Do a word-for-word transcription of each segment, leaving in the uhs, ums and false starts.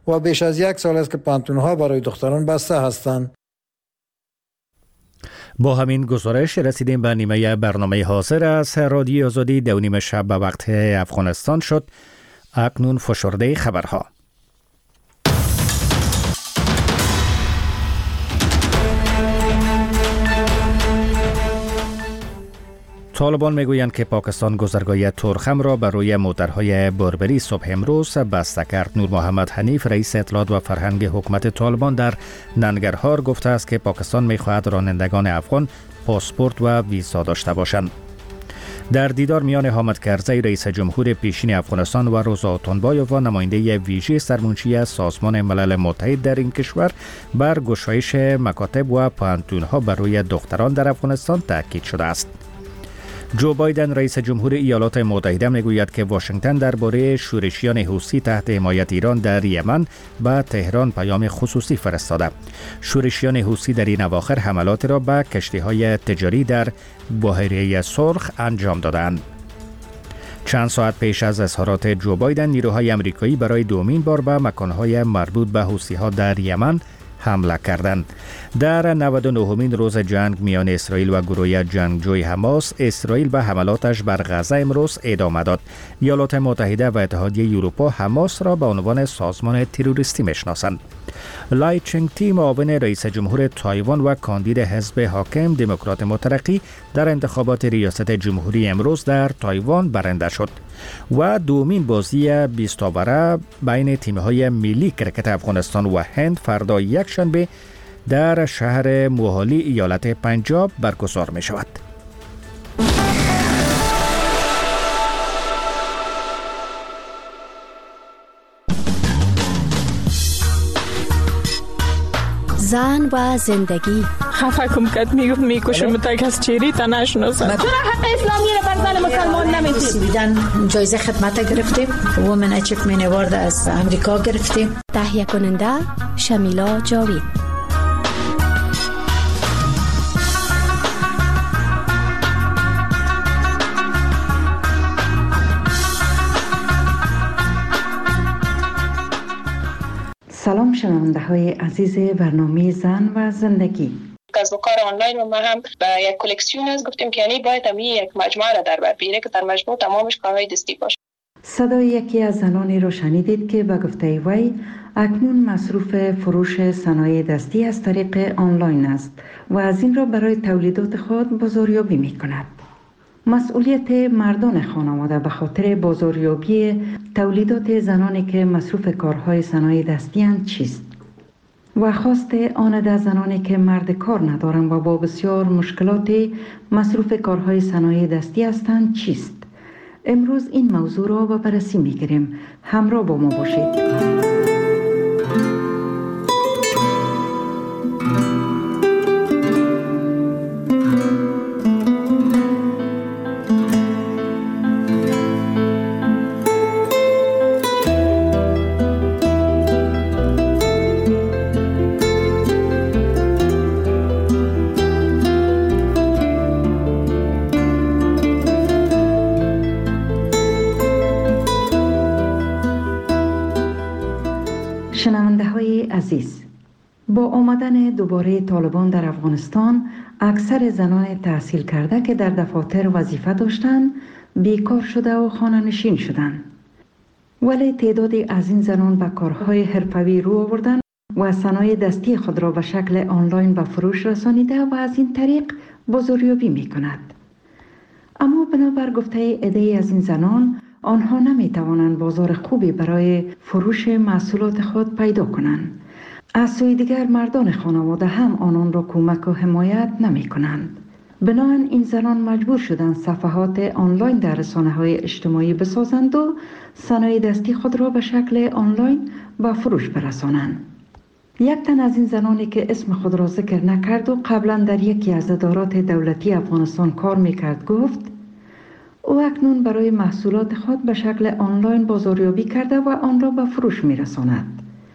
و بیش از یک سال است که پانتون‌ها برای دختران بسته هستند. با همین گزارش رسیدیم به نیمه برنامه حاضر از رادیو آزادی. دو نیم شب به وقت افغانستان شد. اکنون فشرده خبرها. طالبان میگویند که پاکستان گذرگاه تورخم را بر روی موترهای بربری صبح امروز بسته کرد. نور محمد حنیف رئیس اطلاعات و فرهنگ حکومت طالبان در ننگرهار گفته است که پاکستان میخواهد رانندگان افغان پاسپورت و ویزا داشته باشند. در دیدار میان حامد کرزی رئیس جمهور پیشین افغانستان و روزا اتونبایوف و نماینده ویژه سرمنشی سازمان ملل متحد در این کشور بر گشایش مکاتب و پانتون‌ها بر روی دختران در افغانستان تاکید شده است. جو بایدن رئیس جمهور ایالات متحده میگوید که واشنگتن درباره شورشیان حوثی تحت حمایت ایران در یمن به تهران پیام خصوصی فرستاده. شورشیان حوثی در این اواخر حملات را به کشتی‌های تجاری در بحیره سرخ انجام دادند. چند ساعت پیش از اظهارات جو بایدن نیروهای آمریکایی برای دومین بار به مکان‌های مربوط به حوثی‌ها در یمن حمله کردند. در نود و نهمین روز جنگ میان اسرائیل و گروه جنگجوی حماس، اسرائیل به حملاتش بر غزه امروز ادامه داد. ایالات متحده و اتحادیه اروپا حماس را به عنوان سازمان تروریستی میشناسند. لای چنگ تی معاون رئیس جمهور تایوان و کاندید حزب حاکم دموکرات مترقی در انتخابات ریاست جمهوری امروز در تایوان برنده شد و دومین بازی بیست اوره بین تیم‌های ملی کرکت افغانستان و هند فردا یک شنبه در شهر موهالی ایالت پنجاب برگزار می شود. زن و زندگی. خفه کم کد میگفت میکشم تک از چیری تا نشناسم. چرا حق اسلامی رو بر زن مسلمان نمیدید؟ سویدن جایزه خدمت گرفتیم. وومن اچیومنت اوارد از امریکا گرفتیم. تهیه کننده شمیلا جاوید. سلام شنونده های عزیز برنامه زن و زندگی. کسب و کار آنلاین و ما هم به یک کلکسیون از گفتیم که یعنی باید هم یک مجموعه را در بر بگیره که در مجموع تمامش کارهای دستی باشه. صدای یکی از زنانی را شنیدید که به گفته وی اکنون مصروف فروش صنایع دستی از طریق آنلاین است و از این را برای تولیدات خود بازاریابی می کند. مسئولیت مردان خانواده به خاطر بازاریابی تولیدات زنانی که مصروف کارهای صنایع دستی اند چیست؟ و خواست آن ده زنانی که مرد کار ندارند و با بسیار مشکلات مصروف کارهای صنایع دستی هستند چیست؟ امروز این موضوع را به بررسی می‌گیریم. همراه با ما باشید. شنونده های عزیز، با آمدن دوباره طالبان در افغانستان اکثر زنان تحصیل کرده که در دفاتر وظیفه داشتند بیکار شده و خانه نشین شدند. ولی تعدادی از این زنان به کارهای حرفوی رو آوردند و صنایع دستی خود را به شکل آنلاین به فروش رسانیده و از این طریق بازاریابی می کند. اما بنابر گفته عده‌ای از این زنان، آنها نمی توانند بازار خوبی برای فروش محصولات خود پیدا کنند. از سوی دیگر مردان خانواده هم آنان را کمک و حمایت نمی کنند. بنابراین این زنان مجبور شدند صفحات آنلاین در رسانه‌های اجتماعی بسازند و صنایع دستی خود را به شکل آنلاین به فروش برسانند. یک تن از این زنانی که اسم خود را ذکر نکرد و قبلا در یکی از ادارات دولتی افغانستان کار میکرد گفت او اکنون برای محصولات خود به شکل آنلاین بازاریابی کرده و آن را به فروش میرساند.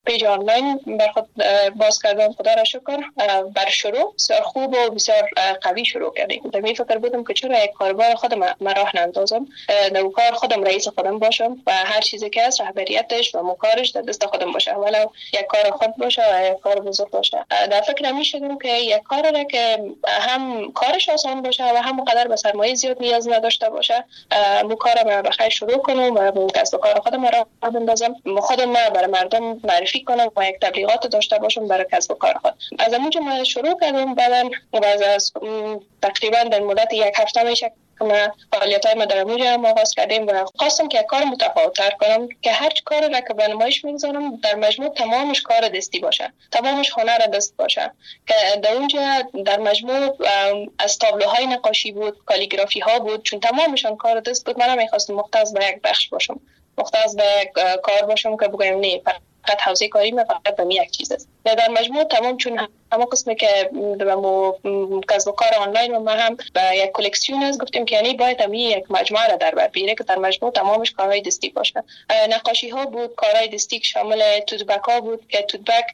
پیج آنلاین بر خود باز کردم. خدا را شکر بر شروع بسیار خوب و بسیار قوی شروع کردیم. در می فکر بودم که چرا یک کاربار خودم ما راه نندازم، در کار خودم رئیس خودم باشم و هر چیزی که از رهبریتش و مکارش در دست خودم باشه، ولو یک کار خود باشه و یک کار بزرگ باشه. در فکر می شدم که یک کار را که هم کارش آسان باشه و هم قدر به سرمایه زیاد نیاز نداشته باشه، مو کار ما بخیر شروع کنم و با کسب و کار خودم راه بندازم، خودم برای مردم معرفی کنم و یک تبلیغات داشته باشم برای کسب و کار خود. از اونجا ما شروع کردم. بعدن از تقریبا در مدت یک هفته میشه که ما فعالیت‌های ما در اونجا آغاز کردیم و خواستم که کار متفاوت‌تر کنم که هر کاری را که به نمایش می‌گذارم در مجموع تمامش کار دستی باشه، تمامش هنر دست باشه. که در اونجا در مجموع از تابلوهای نقاشی بود، کالیگرافی ها بود، چون تمامشان کار دست بود. من می‌خواستم مختص به یک بخش باشم، مختص به کار باشم که بگم نه فقط حوزه کاری من فقط به یک چیز است. در مجموع تمام، چون همه قسمی که به مو کسب و کار آنلاین و ما هم به یک کلکسیون است، گفتیم که یعنی باید هم یک مجموعه را در بر بیاره که در مجموع تمامش کارهای دستی باشه. نقاشی ها بود، کارهای دستی که شامل توتبک ها بود که توتبک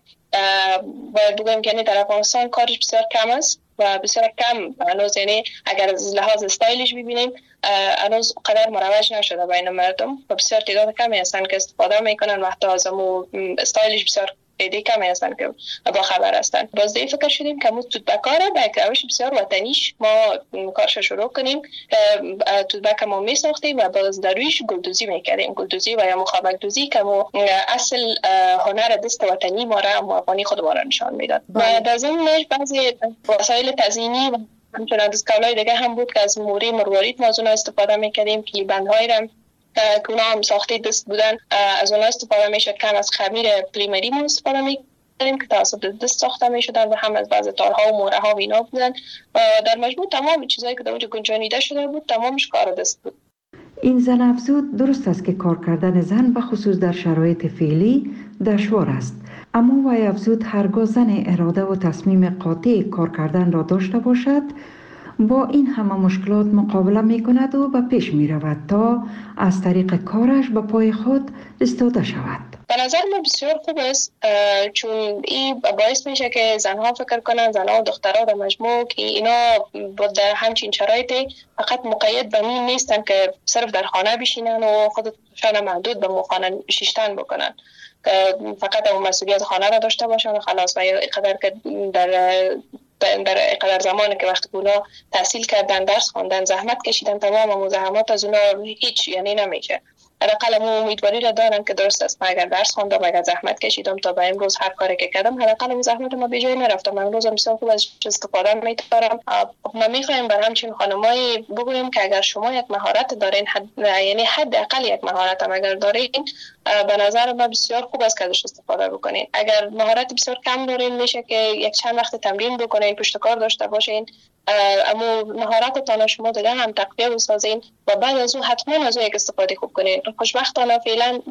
باید بگم که یعنی در افغانستان کارش بسیار کم است و بسیار کم هنوز، یعنی اگر از لحاظ استایلش ببینیم هنوز قدر مروج نشده بین مردم و بسیار تعداد کمی هستن که استفاده میکنن و حتی از امو استایلش بسیار ایده کمی هستن که با خبر هستن. باز دی فکر شدیم که مو توتبکاره به یک روش بسیار وطنیش ما کارش شروع کنیم. توتبک ما می ساختیم و باز در رویش گلدوزی میکردیم، گلدوزی و یا مخابک دوزی که مو اصل هنر دست وطنی ما را افغانی خود ما را نشان میداد. و در ضمنش بعضی وسایل تزیینی و همچنان از کالای دیگه هم بود که از موری مروارید ما از اونها استفاده میکردیم که بندهایی را که اونا هم ساخته دست بودن از اونا استفاده میشد. کم از خمیر پلیمری ما استفاده میکردیم که توسط دست ساخته میشدن و هم از بعض تارها و موره ها و اینا بودن. در مجموع تمام چیزایی که در اونجا گنجانیده شده بود تمامش کار دست بود. این زن افزود درست است که کار کردن زن به خصوص در شرایط فعلی دشوار است، اما وی افزود هرگاه زن اراده و تصمیم قاطع کار کردن را داشته باشد با این همه مشکلات مقابله می کند و به پیش می رود تا از طریق کارش به پای خود استاده شود. به نظر من بسیار خوب است، چون این باعث میشه که زنها فکر کنن، زنها و دخترها در مجموع، که اینا در همچین شرایطی فقط مقید به این نیستن که صرف در خانه بشینن و خودشان محدود به خانه شیشتن بکنن، که فقط اون مسئولیت خانه را داشته باشن و خلاص. و اینقدر که در در اینقدر زمانی که وقتی اونا تحصیل کردن، درس خواندن، زحمت کشیدن، تمام مزاحمات از اونا هیچ یعنی نمیشه. حداقل هم امیدواری را دارن که درست است، من اگر درس خواندم، اگر زحمت کشیدم تا به امروز هر کاری که کردم، حداقل اون زحمت ما به جای نرفتم، من امروز هم بسیار خوب از استفاده می‌کنم. ما می‌خوایم برای همچین خانمایی بگوییم که اگر شما یک مهارت دارین، حد یعنی حداقل یک مهارت هم اگر دارین، به نظر من بسیار خوب است که ازش استفاده بکنین. اگر مهارت بسیار کم دارین، میشه که یک چند وقت تمرین بکنین، پشت کار داشته باشین، اما مهارتتان شما دیگه هم تقویه بسازین و بعد از اون حتما از اون یک استفاده خوب کنین. خوشبختانه فعلا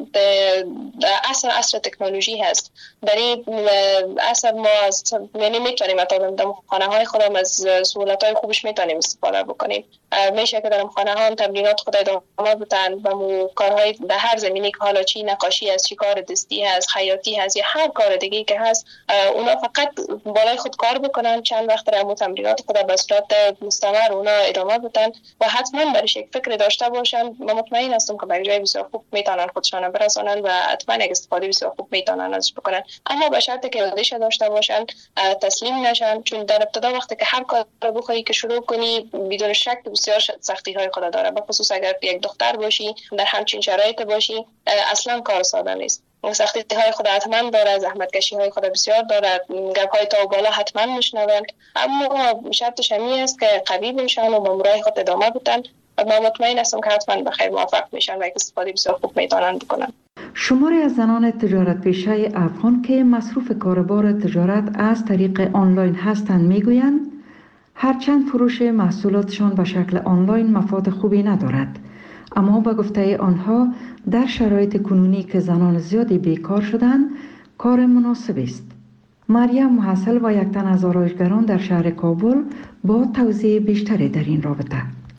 عصر عصر تکنولوژی هست. در این عصر ما از یعنی میتونیم مثلا در خانه های خودم از سهولت های خوبش میتونیم استفاده بکنیم. میشه که در خانه ها تمرینات خود ادامه بدن و کارهای در هر زمینی که حالا چی نقاشی هست، چی کار دستی هست، خیاطی هست یا هر کار دیگه که هست، اونا فقط بالای خود کار بکنن، چند وقت در تمرینات خود به صورت مستمر اونا ادامه بدن و حتما برش یک فکر داشته باشن. من مطمئن هستم که به جای بسیار خوب میتونن خودشان برسونن و حتما یک استفاده بسیار خوب میتونن ازش بکنن، اما به شرطی که اراده‌اش داشته باشن، تسلیم نشن. چون در ابتدا وقتی که هر کار رو بخوای که شروع کنی، بدون شک بسیار سختی های خود داره، به خصوص اگر یک دختر باشی، در همچین شرایط باشی، اصلا کار ساده نیست. سختی های خود حتما داره، زحمت کشی های خود بسیار داره، گپ های تا و بالا حتما میشنوند، اما شرطش همی است که قوی باشن و با مرای خود ادامه بدن و من مطمئن هستم که حتما به خیر موفق میشن و یک استفاده بسیار خوب میتونن بکنن. شماری از زنان تجارت پیشه افغان که مصروف کاربار تجارت از طریق آنلاین هستند میگویند هرچند فروش محصولاتشان به شکل آنلاین مفاد خوبی ندارد، اما به گفته آنها در شرایط کنونی که زنان زیادی بیکار شدند کار مناسب است. مریم محصل و یک تن از آرایشگران در شهر کابل با توضیح بیشتری در این رابطه.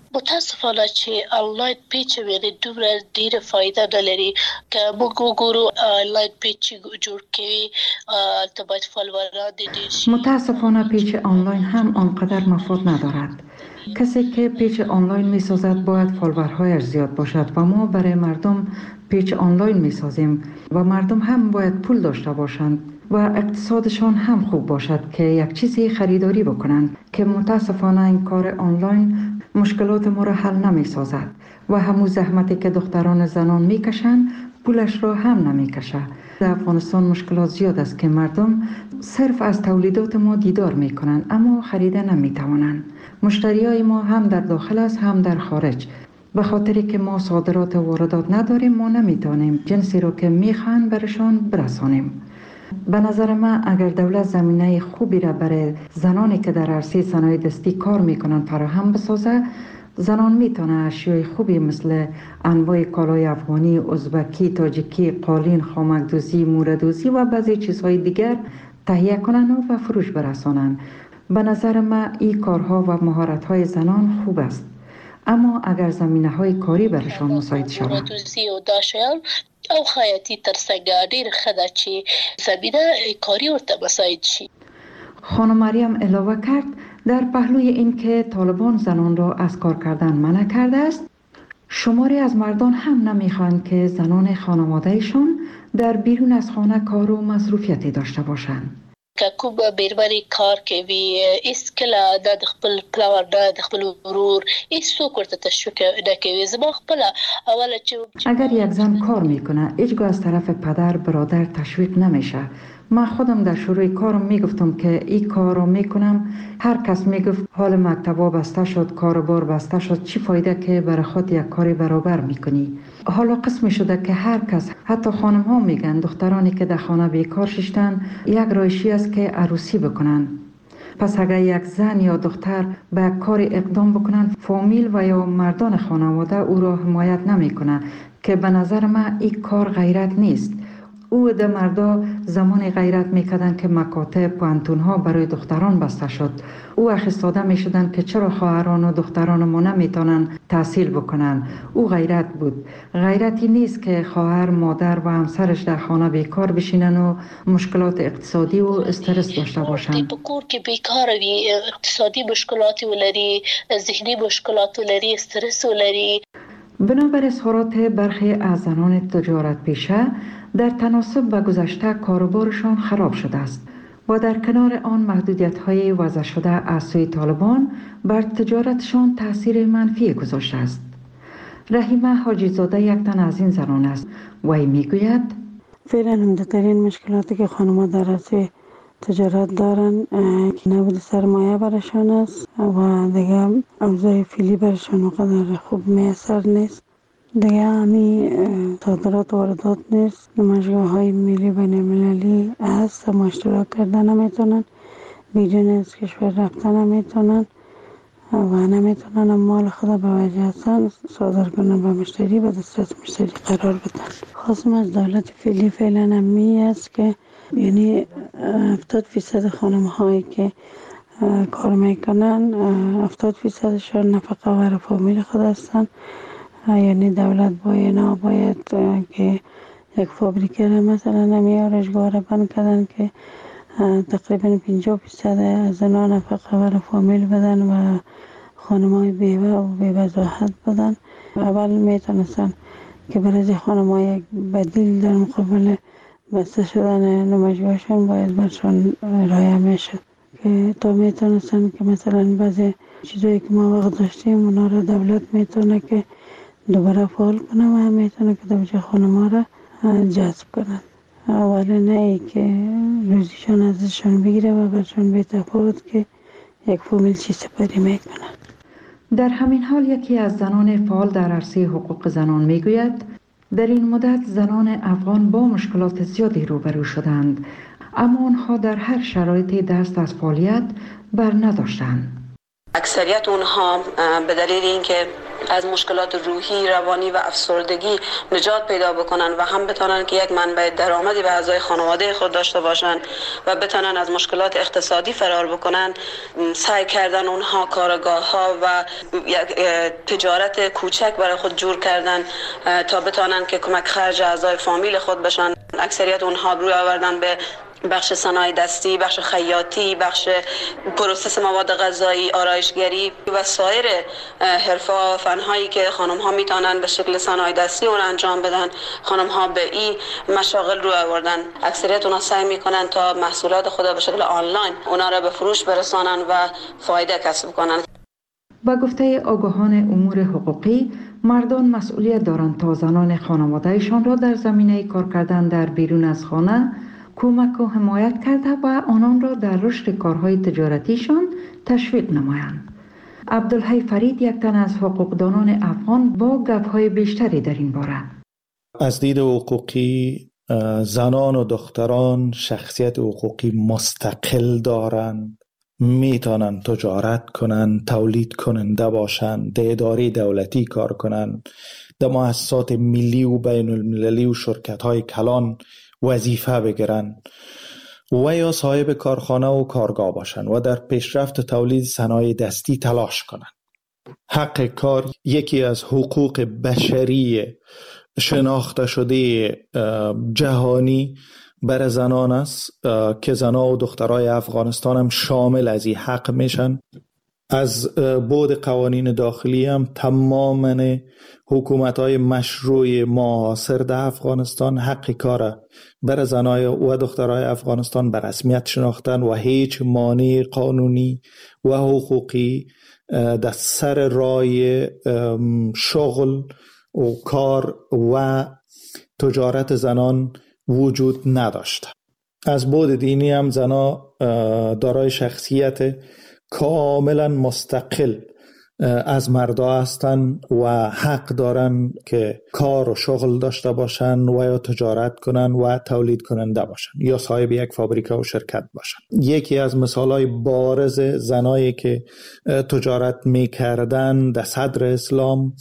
متاسفانه چې آنلاین پیج یعنی دومره ډیر فایده دلري که موږ وګورو آنلاین پیج جوړ کوي ته باید فالووران ډیر شي. متاسفانه پیج آنلاین هم آنقدر مفاد ندارد. کسی که پیج آنلاین می سازد باید فالوورهایش زیاد باشد و ما برای مردم پیج آنلاین می سازیم و مردم هم باید پول داشته باشند و اقتصادشان هم خوب باشد که یک چیزی خریداری بکنند که متاسفانه این کار آنلاین مشکلات ما را حل نمی سازد و همون زحمتی که دختران زنان می کشند پولش را هم نمی کشه. در افغانستان مشکلات زیاد است که مردم صرف از تولیدات ما دیدار می کنند اما خریده نمی توانند. مشتری های ما هم در داخل است هم در خارج. به خاطری که ما صادرات و واردات نداریم ما نمیتونیم جنسی رو که میخوان برشان برسانیم. به نظر من اگر دولت زمینه خوبی را برای زنانی که در عرصه صنایع دستی کار میکنند فراهم بسازه، زنان میتونه اشیای خوبی مثل انواع کالای افغانی، ازبکی، تاجیکی، قالین، خامکدوزی، موردوزی و بعضی چیزهای دیگر تهیه کنند و فروش برسانند. به نظر من این کارها و مهارت‌های زنان خوب است. اما اگر زمینه‌های کاری برشان مساعد شود او خیاطی ترڅنګ ډیر خدای چې زمینه کاری ورته مساعد شي. خانم مریم علاوه کرد در پهلوی این که طالبان زنان را از کار کردن منع کرده است، شماری از مردان هم نمیخواهند که زنان خانوادهشان در بیرون از خانه کار و مصروفیتی داشته باشند. که کوم بیرمنی کار کوي اس کله د خپل پلار د خپل ورور هیڅ څوک ورته تشویق نه کوي. زما خپل اوله چې اگر یک زن کار میکنه هیچگاه از طرف پدر برادر تشویق نمیشه. من خودم در شروع کارم میگفتم که این کار رو میکنم، هر کس میگفت حال مکتبا بسته شد، کاروبار بسته شد، چی فایده که برای خود یک کاری برابر میکنی. حالا قسمی شده که هر کس، حتی خانم ها میگن دخترانی که در خانه بیکار ششتن یک رایشی است که عروسی بکنن. پس اگر یک زن یا دختر به کار اقدام بکنن، فامیل و یا مردان خانواده او را حمایت نمیکنن که به نظر من این کار غیرت نیست. او ده مردا زمان غیرت میکردن که مکاتب پوانتون ها برای دختران بسته شد. او اخستاده میشدن که چرا خواهران و دختران ما نمیتونن تحصیل بکنن. او غیرت بود. غیرتی نیست که خواهر، مادر و همسرش در خانه بیکار بشینن و مشکلات اقتصادی و استرس داشته باشن. بکور که بیکار وی، اقتصادی مشکلاتی ولری، ذهنی مشکلات ولری، استرس ولری. بنابر اظهارات برخی از زنان تجارت پیشه، در تناسب با گذشته کاروبارشان خراب شده است و در کنار آن محدودیت‌های وضع شده از سوی طالبان بر تجارتشان تاثیر منفی گذاشته است. رحیمه حاجی زاده یک تن از این زنان است و ای میگوید فعلا عمده‌ترین مشکلاتی که خانم‌ها در عرصه تجارت دارن که نبود سرمایه برشان است و دیگه اوضاع فعلی برشان اونقدر خوب میسر نیست. دیگه همی صادرات و واردات نیست. نمایشگاه های ملی بین المللی هست و اشتراک کردن نمیتونن، بیرون از کشور رفتن نمیتونن و نمیتونن مال خود به وجه هستن صادر کنن به مشتری و دسترس مشتری قرار بدن. خواستم از دولت فعلی فعلا همی است که یعنی هفتاد فیصد خانم هایی که کار میکنن هفتاد فیصدشان نفقه ور فامیل خود هستن. یعنی دولت باید نه باید که یک فابریکه را مثلا نمیارشگاه را بند کردن که تقریبا پنجاه فیصد از زنان نفقه ور فامیل بدن و خانمای بیوه و بیوضاحت بدن. اول میتونستن که برای خانمای یک بدیل در مقابل بسته شدن نمایشگاهشون باید برشان رایه میشد که تا میتونستن که مثلا بعضی چیزایی که ما وقت داشتیم اونا را دولت میتونه که دوباره فعال کنه و میتونه که دوباره خانم‌ها را جذب کنن. اولی نه ای که روزیشان ازشان بگیره و برشان بی تفاوت که یک فامیل چی سپری میکنن. در همین حال یکی از زنان فعال در عرصه حقوق زنان میگوید در این مدت زنان افغان با مشکلات زیادی روبرو شدند، اما آنها در هر شرایطی دست از فعالیت بر نداشتند. اکثریت اونها به دلیل اینکه از مشکلات روحی، روانی و افسردگی نجات پیدا بکنن و هم بتونن که یک منبع درآمدی به اعضای خانواده خود داشته باشن و بتونن از مشکلات اقتصادی فرار بکنن. سعی کردن اونها کارگاه ها و تجارت کوچک برای خود جور کردن تا بتونن که کمک خرج اعضای فامیل خود بشن. اکثریت اونها روی آوردن به بخش صنایع دستی، بخش خیاطی، بخش پروسس مواد غذایی، آرایشگری و سایر حرفه و فن‌هایی که خانم‌ها میتونن به شکل صنایع دستی اون انجام بدن. خانم‌ها به این مشاغل رو آوردن. اکثریت اونها سعی میکنن تا محصولات خود به شکل آنلاین اونا را به فروش برسانن و فایده کسب کنن. با گفته آگاهان امور حقوقی، مردان مسئولیت دارند تا زنان خانوادهشان را در زمینه کار کردن در بیرون از خانه کمک و حمایت کرده و آنان را در رشد کارهای تجارتیشان تشویق نمایند. عبدالحی فرید یک تن از حقوقدانان افغان با گپ‌های بیشتری در این باره. از دید حقوقی زنان و دختران شخصیت حقوقی مستقل دارند، میتونن تجارت کنن، تولید کننده باشن، در اداره دولتی کار کنن، در مؤسسات ملی و بین المللی و شرکت های کلان وظیفه بگیرن و یا صاحب کارخانه و کارگاه باشن و در پیشرفت تولید صنایع دستی تلاش کنن. حق کار یکی از حقوق بشری شناخته شده جهانی برای زنان است که زنان و دخترای افغانستان هم شامل از این حق میشن. از بعد قوانین داخلی هم تماما حکومت‌های مشروع معاصر در افغانستان حق کار برای زنای و دخترای افغانستان به رسمیت شناختن و هیچ مانع قانونی و حقوقی در سر راه شغل و کار و تجارت زنان وجود نداشته. از بعد دینی هم زنا دارای شخصیت کاملا مستقل از مردا هستن و حق دارن که کار و شغل داشته باشن و یا تجارت کنن و تولید کننده باشن یا صاحب یک فابریکه و شرکت باشن. یکی از مثالهای بارز زنایی که تجارت میکردن در صدر اسلام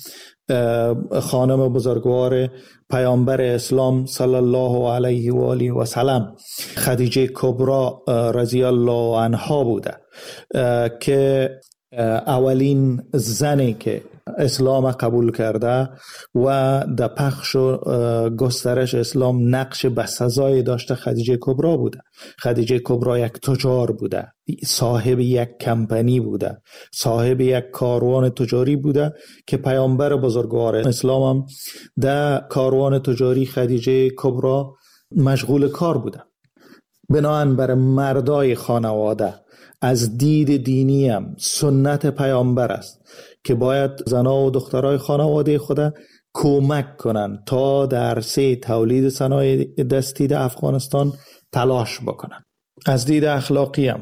خانم بزرگوار پیامبر اسلام صلی الله علیه و آله و سلم خدیجه کبرا رضی الله عنها بوده که اولین زنی که اسلام قبول کرده و در پخش و گسترش اسلام نقش بسزایی داشته خدیجه کبرا بوده. خدیجه کبرا یک تجار بوده، صاحب یک کمپانی بوده، صاحب یک کاروان تجاری بوده که پیامبر بزرگوار اسلام هم در کاروان تجاری خدیجه کبرا مشغول کار بوده. بنابراین برای مردای خانواده از دید دینی هم سنت پیامبر است که باید زنها و دخترای خانواده خود کمک کنن تا در عرصه تولید صنایع دستی در افغانستان تلاش بکنن. از دید اخلاقی هم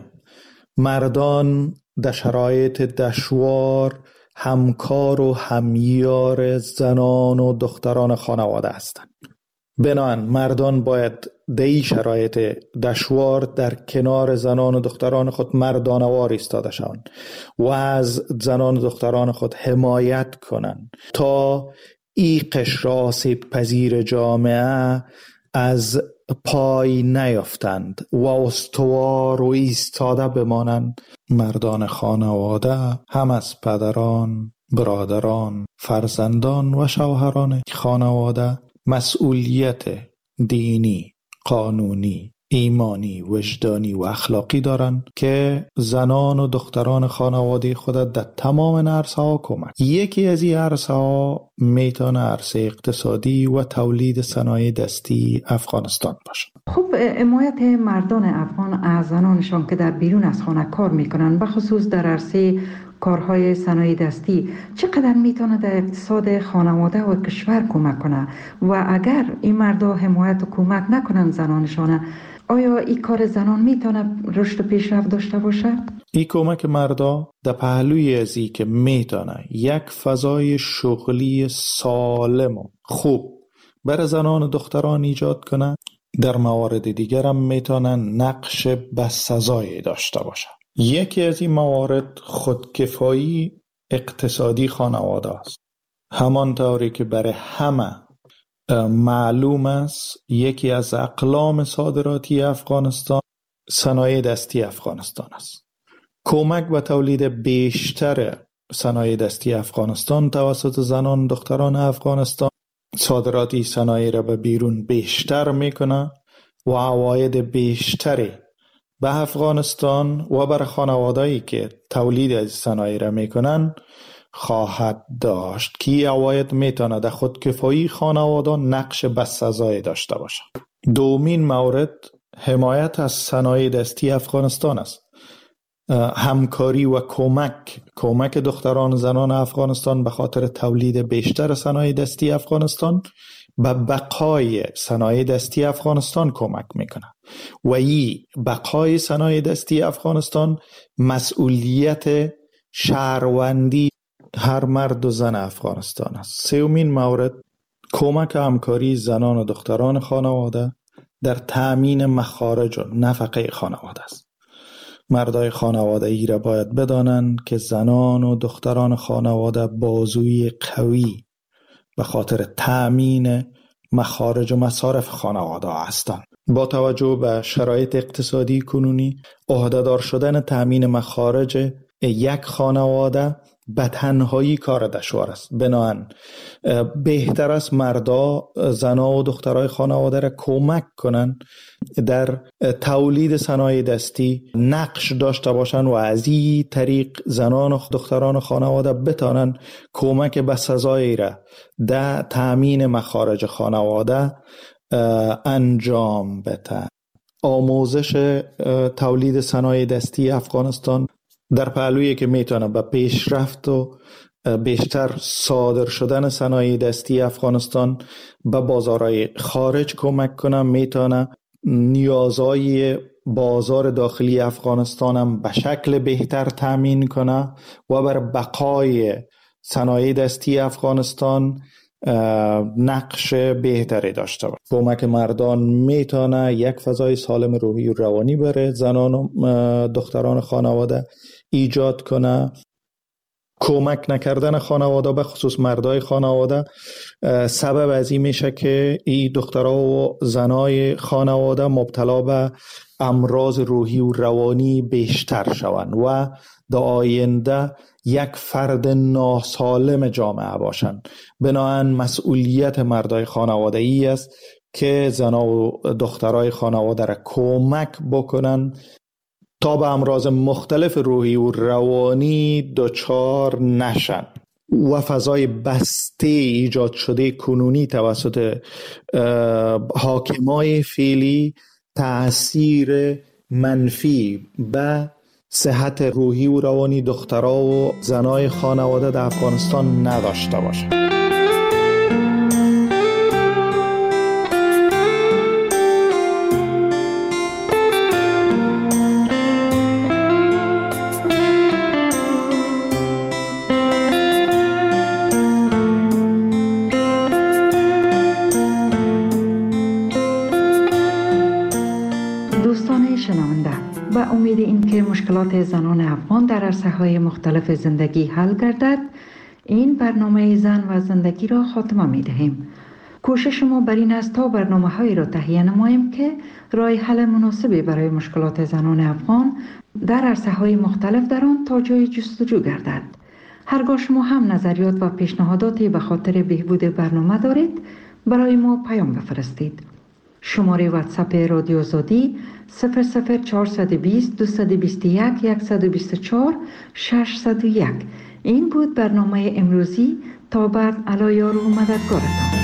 مردان در شرایط دشوار همکار و همیار زنان و دختران خانواده هستند. بنابراین مردان باید در این شرایط دشوار در کنار زنان و دختران خود مردانوار ایستاده شوند و از زنان و دختران خود حمایت کنند تا این قشر آسیب پذیر جامعه از پای نیفتند و استوار و ایستاده بمانند. مردان خانواده هم از پدران، برادران، فرزندان و شوهران خانواده مسئولیت دینی، قانونی، ایمانی، وجدانی و اخلاقی دارند که زنان و دختران خانواده خود در تمام عرصه ها کمک. یکی از این عرصه ها میتونه عرصه اقتصادی و تولید صنایع دستی افغانستان باشه. خب حمایت مردان افغان از زنانشان که در بیرون از خانه کار میکنن، بخصوص در عرصه کارهای صنایع دستی، چقدر میتونه در اقتصاد خانواده و کشور کمک کنه و اگر این مردا حمایت و کمک نکنن زنانشان، آیا این کار زنان میتونه رشد و پیشرفت داشته باشه؟ این کمک مردا در پهلوی از این که میتونه یک فضای شغلی سالم و خوب برای زنان و دختران ایجاد کنه، در موارد دیگر هم میتونن نقش بسزایی داشته باشه. یکی از این موارد خودکفایی اقتصادی خانواده است. همانطوری که برای همه معلوم است یکی از اقلام صادراتی افغانستان صنایع دستی افغانستان است. کمک به تولید بیشتر صنایع دستی افغانستان توسط زنان و دختران افغانستان صادراتی صنایع را به بیرون بیشتر میکنه و عواید بیشتری به افغانستان و بر خانوادهایی که تولید از صنایع را میکنن خواهد داشت که عواید میتونه در خودکفایی خانواده نقش بسزایی داشته باشه. دومین مورد حمایت از صنایع دستی افغانستان است. همکاری و کمک کمک دختران و زنان افغانستان به خاطر تولید بیشتر صنایع دستی افغانستان به بقای صنایع دستی افغانستان کمک میکنه و این بقای صنایع دستی افغانستان مسئولیت شهروندی هر مرد و زن افغانستان است. سومین مورد کمک همکاری زنان و دختران خانواده در تأمین مخارج و نفقه خانواده است. مردای خانواده ای را باید بدانند که زنان و دختران خانواده بازوی قوی به خاطر تأمین مخارج و مصارف خانواده هستند. با توجه به شرایط اقتصادی کنونی، عهده‌دار شدن تأمین مخارج یک خانواده به تنهایی کار دشوار است. بنابراین بهتر است مردا زنا و دخترای خانواده را کمک کنند در تولید صنایع دستی نقش داشته باشند و از این طریق زنان و دختران خانواده بتانند کمک به سزایی را در تأمین مخارج خانواده انجام بدهند. آموزش تولید صنایع دستی افغانستان در پهلویی که میتونه به پیشرفت و بیشتر صادر شدن صنایع دستی افغانستان به بازارهای خارج کمک کنه، میتونه نیازهای بازار داخلی افغانستان هم به شکل بهتر تامین کنه و بر بقای صنایع دستی افغانستان نقش بهتری داشته باشه. کمک مردان میتونه یک فضای سالم روحی و روانی برای زنان و دختران خانواده ایجاد کنه. کمک نکردن خانواده به خصوص مردای خانواده سبب از این میشه که این دخترها و زنای خانواده مبتلا به امراض روحی و روانی بیشتر شوند و در آینده یک فرد ناسالم جامعه باشند. بنابراین مسئولیت مردای خانواده ای است که زنا و دخترای خانواده را کمک بکنن تا به امراض مختلف روحی و روانی دچار نشن و فضای بسته ایجاد شده کنونی توسط حاکمای فعلی تأثیر منفی به صحت روحی و روانی دخترها و زنای خانواده در افغانستان نداشته باشه. به امید اینکه مشکلات زنان افغان در عرصه‌های مختلف زندگی حل گردد، این برنامه زن و زندگی را خاتمه می دهیم. کوشش ما بر این است تا برنامه‌هایی را تهیه نماییم که راه حل مناسبی برای مشکلات زنان افغان در عرصه‌های مختلف در آن تا جای جستجو گردد. هرگاه شما هم نظریات و پیشنهاداتی به خاطر بهبود برنامه دارید، برای ما پیام بفرستید. شماره واتساپ رادیو آزادی صفر صفر چهارصد و بیست دویست و بیست و یک صد و بیست و چهار ششصد و یک. این بود برنامه امروزی. تا بعد علایار و مددگارتان.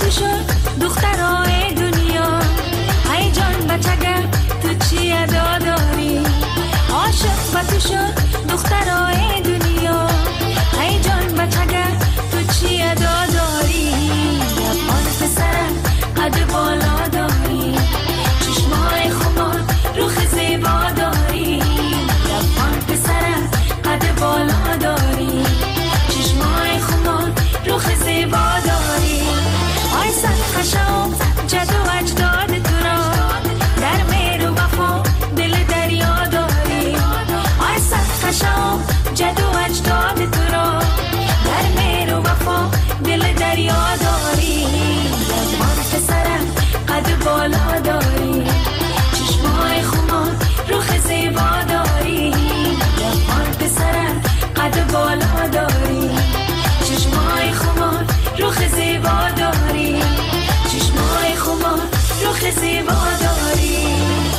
تو شد دخترای دنیا، ای جان بچگه تو چی ادا داری؟ عاشق با تو شد دخترای دنیا، ای جان بچگه تو چی ادا داری؟ لبان پسرم قد بالا داری، چشمای خمار روخ زیبا داری. لبان پسرم قد بالا داری، چشمای خمار روخ زیبا داری. آی صد خشم جد و اجداد تو را، در مهر و وفا دل دریا داری. آی صد خشم جد و اجداد تو را، در مهر و وفا دل دریا داری. لبان پسرم قد بالا داری، چشمای خمار روخ زیبا داری. لبان پسرم قد بالا داری، چشمای خمار روخ زیبا داری. چشمای خمار روخ زیبا داری.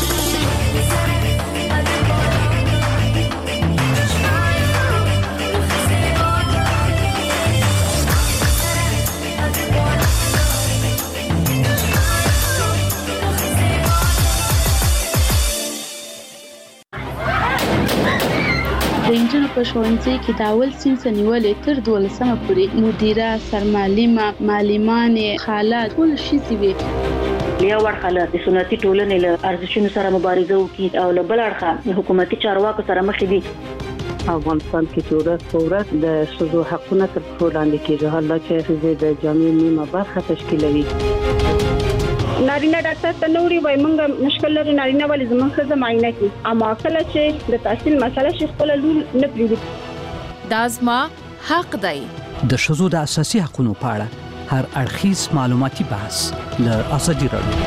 د انجونو په ښوونځي کې د اول صنف نیولې تر دولسمه پورې مدیره، سرمعلمه، معلمانې، خاله ټول ښځې وې. یو اړخه د سنتي ټولنې له ارزښتونو سره مبارزه وکړي او له بل اړخه د حکومتي چارواکو سره مخ دي. افغانستان کې چې ورځ په ورځ د ښځو حقونه تر پښو لاندې کېږي، حالا چې ښځې د جامعې نیمه برخه تشکیلوي. نارینه ډاکټر ته نوري وای مونږ مشکل لري، نارینه ولې زموږ ښځه معاینه کوي، اما کله چې د تحصیل مسله شي خپل لور نه پریږدي. دا زما حق دی. د ښځو د اساسي حقوقو په اړه هر اړخیز معلوماتي بحث له ازادي راډیو.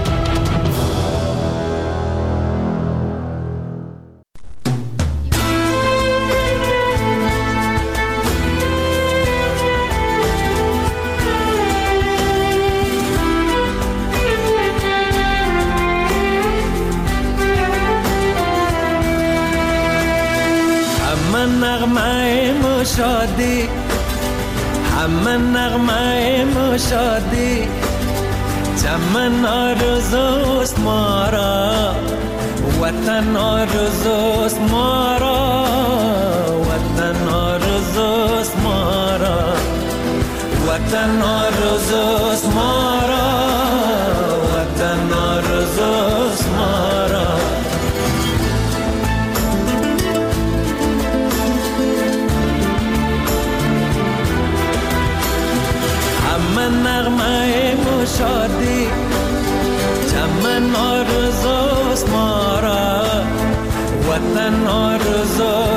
شادی همه نغمه مشادی، چمن آرزوست ما را، وطن آرزوست ما را، وطن آرزوست ما را، وطن آرزوست ما را، وطن آرزوست ما را. نغمه مشادی، چمن آرزوست ما را، وطن آرزوست